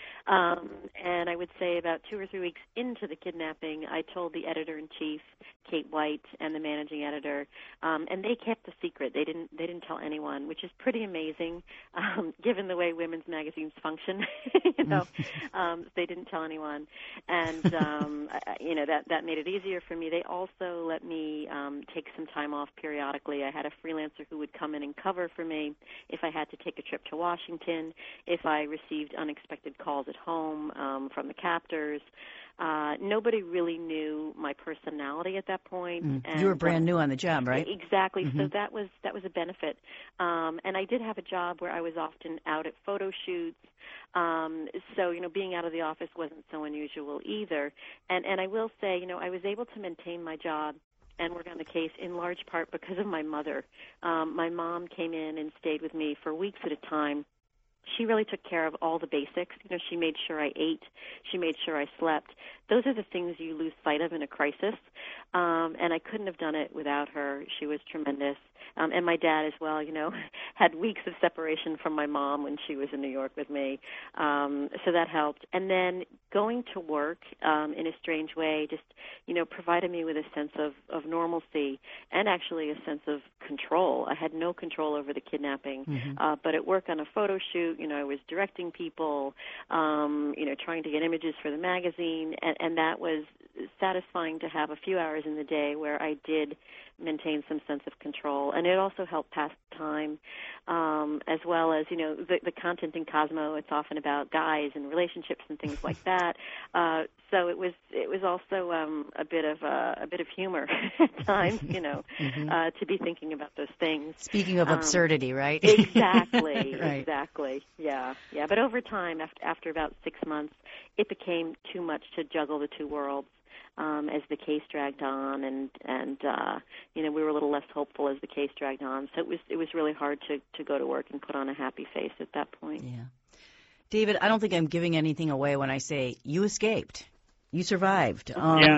Um, and I would say about two or three weeks into the kidnapping, I told the editor-in-chief, Kate White, and the managing editor, um, and they kept the secret. They didn't. They didn't tell anyone, which is pretty amazing, um, given the way women's magazines function. you know, um, they didn't tell anyone, and um, I, you know that that made it easier for me. They also let me um, take some time off periodically. I had a freelancer who would come in and cover for me if I had to take a trip to Washington, if I received unexpected calls at home um, from the captors. Uh, nobody really knew my personality at that point. Mm. And, you were brand um, new on the job, right? Exactly. Mm-hmm. So that was that was a benefit. Um, and I did have a job where I was often out at photo shoots. Um, so, you know, being out of the office wasn't so unusual either. And, and I will say, you know, I was able to maintain my job and work on the case in large part because of my mother. Um, my mom came in and stayed with me for weeks at a time. She really took care of all the basics. You know, she made sure I ate. She made sure I slept. Those are the things you lose sight of in a crisis. Um, and I couldn't have done it without her. She was tremendous. Um, and my dad as well, you know, had weeks of separation from my mom when she was in New York with me. Um, so that helped. And then going to work um, in a strange way just, you know, provided me with a sense of, of normalcy and actually a sense of control. I had no control over the kidnapping. Mm-hmm. Uh, but at work on a photo shoot, you know, I was directing people, um, you know, trying to get images for the magazine, and, and that was satisfying to have a few hours in the day where I did maintain some sense of control. And it also helped pass time, um, as well as, you know, the, the content in Cosmo, it's often about guys and relationships and things like that. Uh, so it was it was also um, a bit of uh, a bit of humor at times, you know, mm-hmm. uh, to be thinking about those things. Speaking of um, absurdity, right? Exactly, right. exactly. Yeah, yeah. But over time, after, after about six months, it became too much to juggle the two worlds. Um, as the case dragged on, and and uh, you know, we were a little less hopeful as the case dragged on. So it was it was really hard to, to go to work and put on a happy face at that point. Yeah, David, I don't think I'm giving anything away when I say you escaped, you survived. Um, yeah.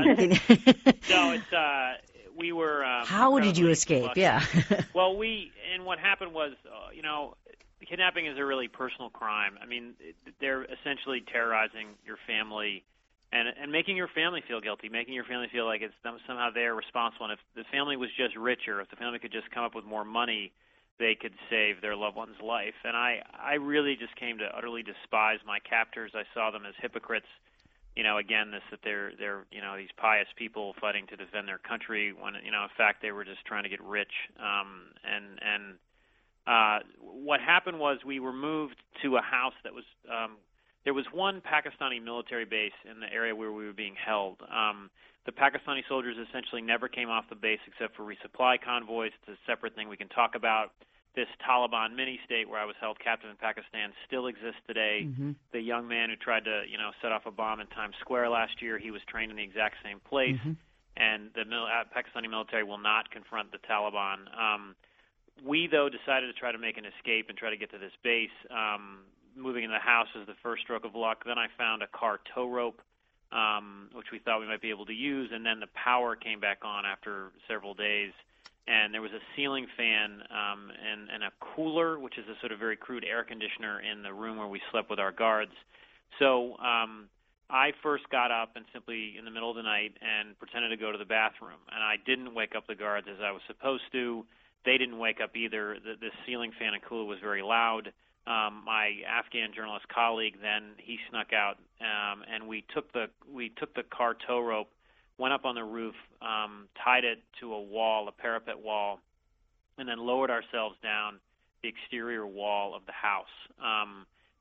no, it's uh, we were. Um, How did you escape? Lucky. Yeah. Well, we and what happened was, uh, you know, kidnapping is a really personal crime. I mean, they're essentially terrorizing your family. And, and making your family feel guilty, making your family feel like it's somehow they're responsible. And if the family was just richer, if the family could just come up with more money, they could save their loved one's life. And I, I really just came to utterly despise my captors. I saw them as hypocrites. You know, again, this that they're they're you know these pious people fighting to defend their country when you know in fact they were just trying to get rich. Um, and and uh, what happened was we were moved to a house that was. Um, There was one Pakistani military base in the area where we were being held. Um, the Pakistani soldiers essentially never came off the base except for resupply convoys. It's a separate thing we can talk about. This Taliban mini-state where I was held captive in Pakistan still exists today. Mm-hmm. The young man who tried to, you know, set off a bomb in Times Square last year, he was trained in the exact same place. Mm-hmm. And the mil- uh, Pakistani military will not confront the Taliban. Um, we, though, decided to try to make an escape and try to get to this base. Um, Moving in the house was the first stroke of luck. Then I found a car tow rope, um, which we thought we might be able to use, and then the power came back on after several days. And there was a ceiling fan um, and, and a cooler, which is a sort of very crude air conditioner in the room where we slept with our guards. So um, I first got up and simply in the middle of the night and pretended to go to the bathroom. And I didn't wake up the guards as I was supposed to. They didn't wake up either. The, the ceiling fan and cooler was very loud. Um, my Afghan journalist colleague then he snuck out, um, and we took the we took the car tow rope, went up on the roof, um, tied it to a wall, a parapet wall, and then lowered ourselves down the exterior wall of the house. Um,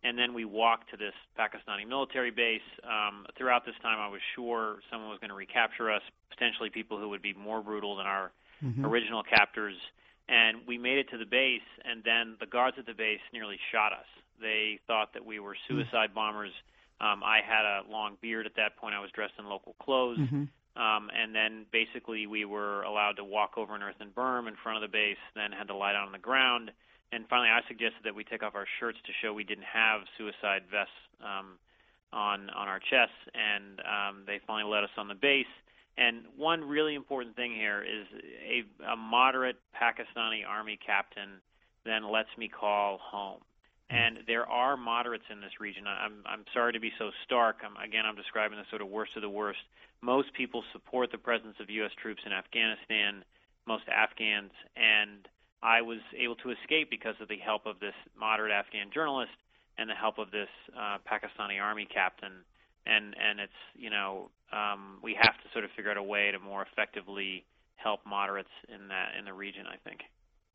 and then we walked to this Pakistani military base. Um, throughout this time, I was sure someone was going to recapture us, potentially people who would be more brutal than our mm-hmm. original captors. And we made it to the base, and then the guards at the base nearly shot us. They thought that we were suicide mm-hmm. bombers. Um, I had a long beard at that point. I was dressed in local clothes. Mm-hmm. Um, and then basically we were allowed to walk over an earthen berm in front of the base, then had to lie down on the ground. And finally I suggested that we take off our shirts to show we didn't have suicide vests um, on on our chests, and um, they finally let us on the base. And one really important thing here is a, a moderate Pakistani army captain then lets me call home. And there are moderates in this region. I'm, I'm sorry to be so stark. I'm, again, I'm describing the sort of worst of the worst. Most people support the presence of U S troops in Afghanistan, most Afghans, and I was able to escape because of the help of this moderate Afghan journalist and the help of this uh, Pakistani army captain. And, and it's, you know, um, we have to sort of figure out a way to more effectively help moderates in that in the region, I think.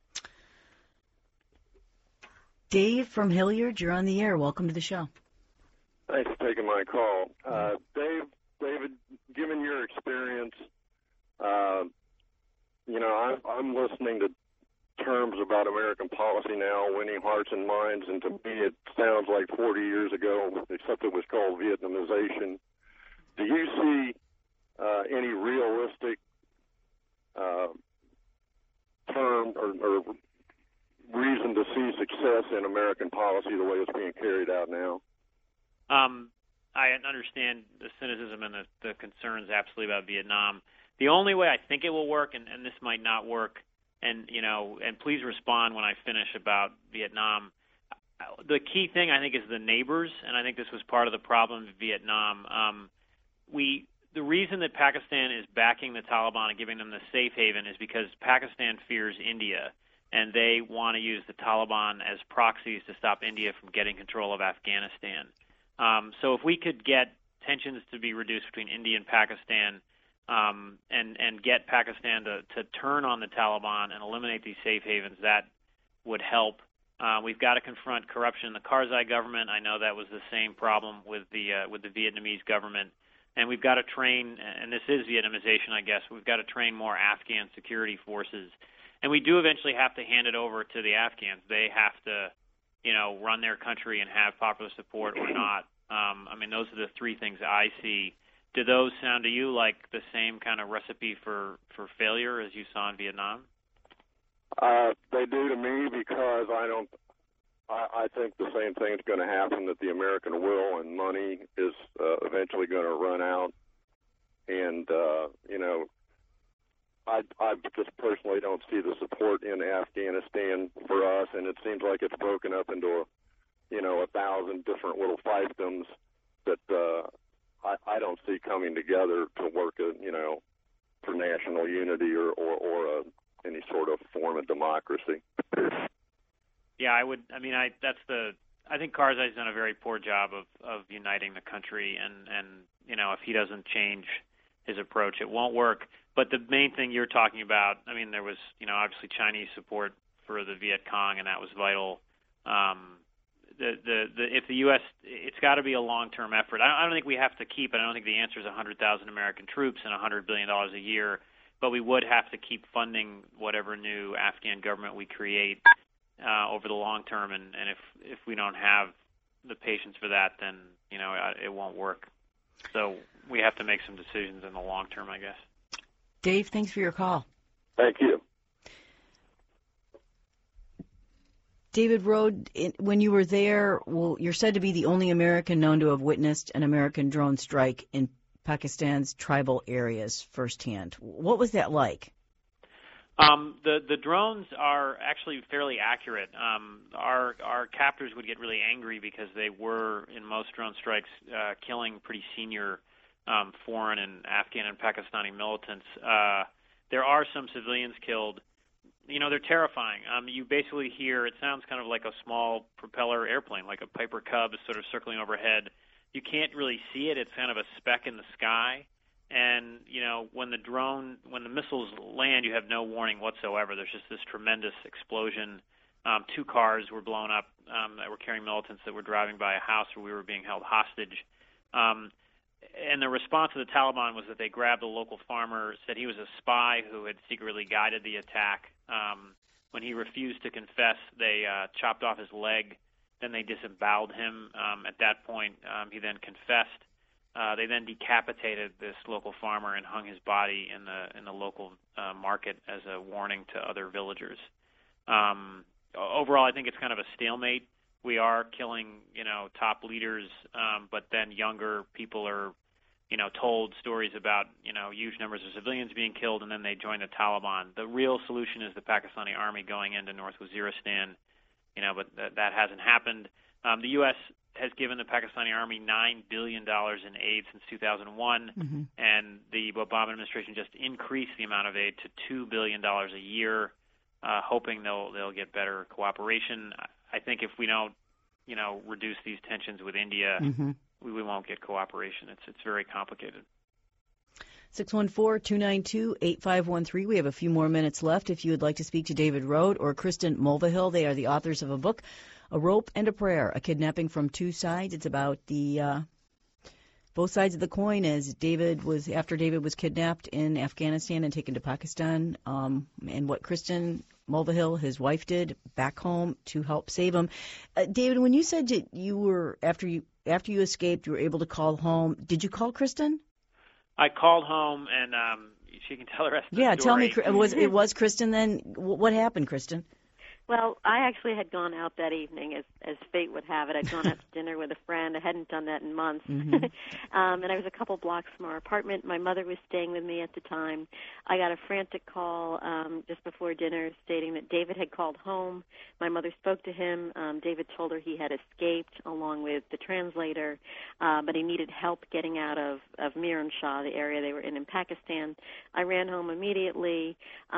Dave from Hilliard, you're on the air. Welcome to the show. Thanks for taking my call. Uh, Dave, David, given your experience, uh, you know, I'm, I'm listening to terms about American policy now, winning hearts and minds, and to me it sounds like forty years ago, except it was called Vietnamization. Do you see uh, any realistic uh, term or, or reason to see success in American policy the way it's being carried out now? Um, I understand the cynicism and the, the concerns absolutely about Vietnam. The only way I think it will work, and, and this might not work, and you know, and please respond when I finish about Vietnam. The key thing I think is the neighbors, and I think this was part of the problem in Vietnam. Um, we the reason that Pakistan is backing the Taliban and giving them the safe haven is because Pakistan fears India, and they want to use the Taliban as proxies to stop India from getting control of Afghanistan. Um, so if we could get tensions to be reduced between India and Pakistan, um, and, and get Pakistan to, to turn on the Taliban and eliminate these safe havens, that would help. Uh, we've got to confront corruption in the Karzai government. I know that was the same problem with the uh, with the Vietnamese government. And we've got to train, and this is Vietnamization, I guess, we've got to train more Afghan security forces. And we do eventually have to hand it over to the Afghans. They have to, you know, run their country and have popular support or not. Um, I mean, those are the three things I see. Do those sound to you like the same kind of recipe for, for failure as you saw in Vietnam? Uh, they do to me because I don't. I, I think the same thing is going to happen, that the American will and money is uh, eventually going to run out. And, uh, you know, I, I just personally don't see the support in Afghanistan for us, and it seems like it's broken up into, a, you know, a thousand different little fiefdoms that uh, I, I don't see coming together to work, a, you know, for national unity or, or, or a, any sort of form of democracy. Yeah, I would. I mean, I that's the. I think Karzai's done a very poor job of, of uniting the country, and, and you know, if he doesn't change his approach, it won't work. But the main thing you're talking about, I mean, there was, you know, obviously Chinese support for the Viet Cong, and that was vital. Um, the, the, the, if the U S, it's got to be a long-term effort. I don't, I don't think we have to keep it. I don't think the answer is one hundred thousand American troops and one hundred billion dollars a year, but we would have to keep funding whatever new Afghan government we create uh, over the long term. And, and if, if we don't have the patience for that, then, you know, it won't work. So we have to make some decisions in the long term, I guess. Dave, thanks for your call. Thank you. David Road, when you were there, well, you're said to be the only American known to have witnessed an American drone strike in Pakistan's tribal areas firsthand. What was that like? Um, the the drones are actually fairly accurate. Um, our our captors would get really angry because they were, in most drone strikes, uh, killing pretty senior um, foreign and Afghan and Pakistani militants. Uh, there are some civilians killed. You know, they're terrifying. Um, you basically hear, it sounds kind of like a small propeller airplane, like a Piper Cub is sort of circling overhead. You can't really see it. It's kind of a speck in the sky. And, you know, when the drone, when the missiles land, you have no warning whatsoever. There's just this tremendous explosion. Um, two cars were blown up um, that were carrying militants that were driving by a house where we were being held hostage. Um, and the response of the Taliban was that they grabbed a local farmer, said he was a spy who had secretly guided the attack. Um, when he refused to confess, they uh, chopped off his leg. Then they disemboweled him. Um, at that point, um, he then confessed. Uh, they then decapitated this local farmer and hung his body in the in the local uh, market as a warning to other villagers. Um, overall, I think it's kind of a stalemate. We are killing, you know, top leaders, um, but then younger people are, you know, told stories about, you know, huge numbers of civilians being killed, and then they join the Taliban. The real solution is the Pakistani army going into North Waziristan, you know, but th- that hasn't happened. Um, the U S has given the Pakistani army nine billion dollars in aid since two thousand one, mm-hmm. and the Obama administration just increased the amount of aid to two billion dollars a year, uh, hoping they'll they'll get better cooperation. I think if we don't, you know, reduce these tensions with India, mm-hmm. we, we won't get cooperation. It's it's very complicated. six one four, two nine two, eight five one three. We have a few more minutes left. If you would like to speak to David Rohde or Kristen Mulvihill, they are the authors of a book, A Rope and a Prayer, A Kidnapping from Two Sides. It's about the uh, both sides of the coin as David was, after David was kidnapped in Afghanistan and taken to Pakistan, um, and what Kristen Mulvihill, his wife, did back home to help save him. Uh, David, when you said that you were, after you after you escaped, you were able to call home, did you call Kristen? I called home, and um, she can tell the rest of yeah, the story. Yeah, tell me, was, it was Kristen then? What happened, Kristen? Well, I actually had gone out that evening, as as fate would have it. I'd gone out to dinner with a friend. I hadn't done that in months. Mm-hmm. um, and I was a couple blocks from our apartment. My mother was staying with me at the time. I got a frantic call um, just before dinner stating that David had called home. My mother spoke to him. Um, David told her he had escaped along with the translator, uh, but he needed help getting out of, of Miram Shah, the area they were in in Pakistan. I ran home immediately.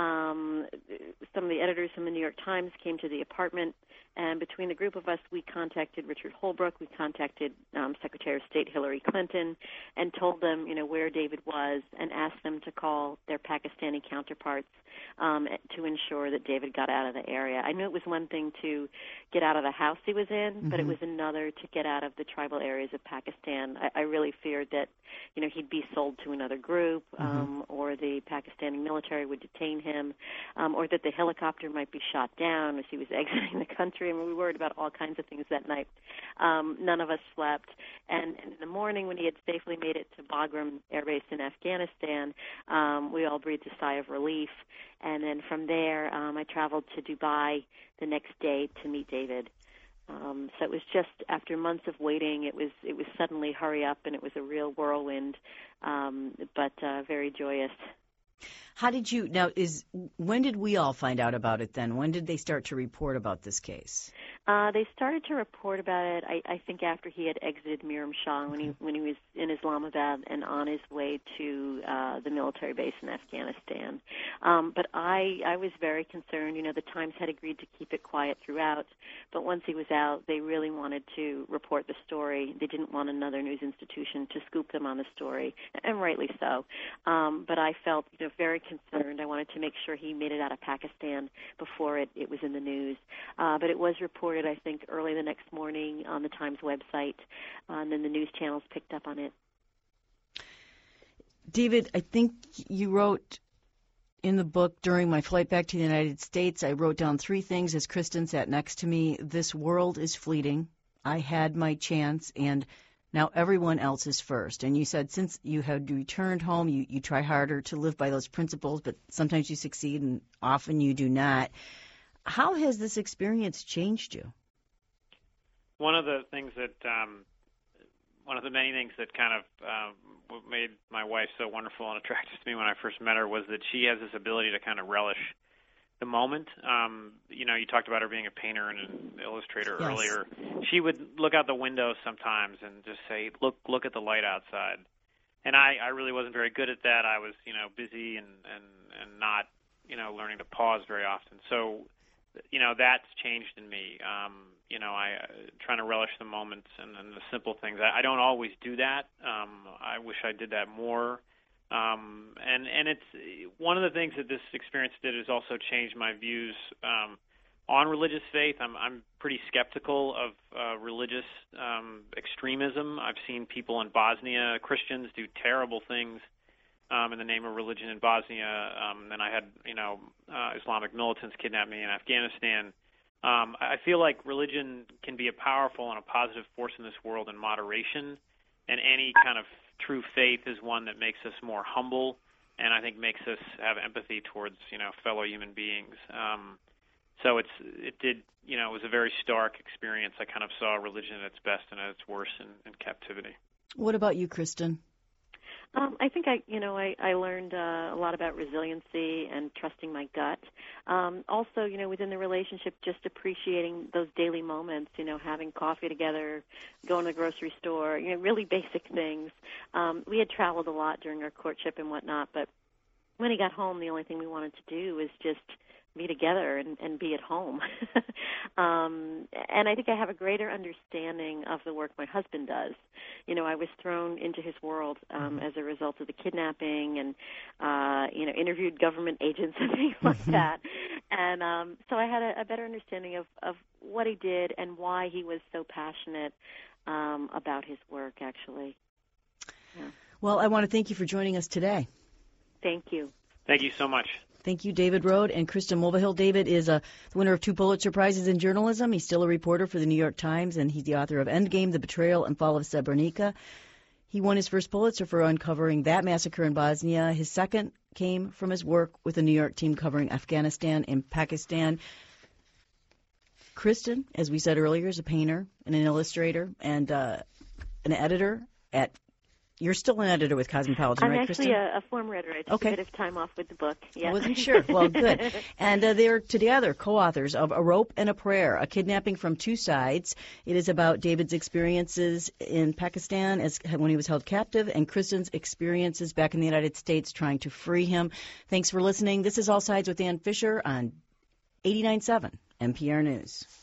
Um, some of the editors from the New York Times came to the apartment, and between the group of us, we contacted Richard Holbrooke, we contacted um, Secretary of State Hillary Clinton, and told them, you know, where David was, and asked them to call their Pakistani counterparts um, to ensure that David got out of the area. I knew it was one thing to get out of the house he was in, mm-hmm. but it was another to get out of the tribal areas of Pakistan. I, I really feared that, you know, he'd be sold to another group, mm-hmm. um, or the Pakistani military would detain him, um, or that the helicopter might be shot down as he was exiting the country. I mean, we worried about all kinds of things that night. Um, none of us slept. And, and in the morning, when he had safely made it to Bagram Air Base in Afghanistan, um, we all breathed a sigh of relief. And then from there, um, I traveled to Dubai the next day to meet David. Um, so it was just after months of waiting, it was it was suddenly hurry up, and it was a real whirlwind, um, but uh, very joyous. How did you, now, is when did we all find out about it then? When did they start to report about this case? Uh, they started to report about it, I, I think, after he had exited Miram Shah, when he when he was in Islamabad and on his way to uh, the military base in Afghanistan. Um, but I, I was very concerned. You know, the Times had agreed to keep it quiet throughout, but once he was out, they really wanted to report the story. They didn't want another news institution to scoop them on the story, and rightly so. Um, but I felt, you know, very concerned. I wanted to make sure he made it out of Pakistan before it, it was in the news. Uh, but it was reported, I think, early the next morning on the Times website, uh, and then the news channels picked up on it. David, I think you wrote in the book, during my flight back to the United States, I wrote down three things as Kristen sat next to me. This world is fleeting. I had my chance, and now everyone else is first. And you said since you had returned home, you, you try harder to live by those principles, but sometimes you succeed and often you do not. How has this experience changed you? One of the things that, um, one of the many things that kind of uh, made my wife so wonderful and attractive to me when I first met her was that she has this ability to kind of relish the moment. Um, you know, you talked about her being a painter and an illustrator yes. earlier. She would look out the window sometimes and just say, look, look at the light outside. And I, I really wasn't very good at that. I was, you know, busy and, and, and not, you know, learning to pause very often. So, you know, that's changed in me. Um, you know, I uh, trying to relish the moments and, and the simple things. I, I don't always do that. Um, I wish I did that more. Um, and, and it's one of the things that this experience did is also change my views um, on religious faith, I'm I'm pretty skeptical of uh, religious um, extremism. I've seen people in Bosnia, Christians, do terrible things um, in the name of religion in Bosnia. Um, then I had, you know, uh, Islamic militants kidnap me in Afghanistan. Um, I feel like religion can be a powerful and a positive force in this world in moderation, and any kind of true faith is one that makes us more humble, and I think makes us have empathy towards, you know, fellow human beings. Um, so it's it did, you know, it was a very stark experience. I kind of saw religion at its best and at its worst in, in captivity. What about you, Kristen? Um, I think I, you know, I, I learned uh, a lot about resiliency and trusting my gut. Um, also, you know, within the relationship, just appreciating those daily moments. You know, having coffee together, going to the grocery store. You know, really basic things. Um, we had traveled a lot during our courtship and whatnot, but when he got home, the only thing we wanted to do was just be together and, and be at home. um, and I think I have a greater understanding of the work my husband does. You know, I was thrown into his world um, as a result of the kidnapping and, uh, you know, interviewed government agents and things like that. And um, so I had a, a better understanding of, of what he did and why he was so passionate um, about his work, actually. Yeah. Well, I want to thank you for joining us today. Thank you. Thank you so much. Thank you, David Rohde and Kristen Mulvihill. David is a, the winner of two Pulitzer Prizes in journalism. He's still a reporter for the New York Times, and he's the author of Endgame, The Betrayal and Fall of Srebrenica. He won his first Pulitzer for uncovering that massacre in Bosnia. His second came from his work with the New York team covering Afghanistan and Pakistan. Kristen, as we said earlier, is a painter and an illustrator and uh, an editor at You're still an editor with Cosmopolitan, I'm right, actually Kristen? a, a former editor. I took Okay. a bit of time off with the book. Yeah. I wasn't sure. Well, good. And uh, they're together co-authors of A Rope and a Prayer, A Kidnapping from Two Sides. It is about David's experiences in Pakistan as when he was held captive and Kristen's experiences back in the United States trying to free him. Thanks for listening. This is All Sides with Ann Fisher on eighty-nine point seven N P R News.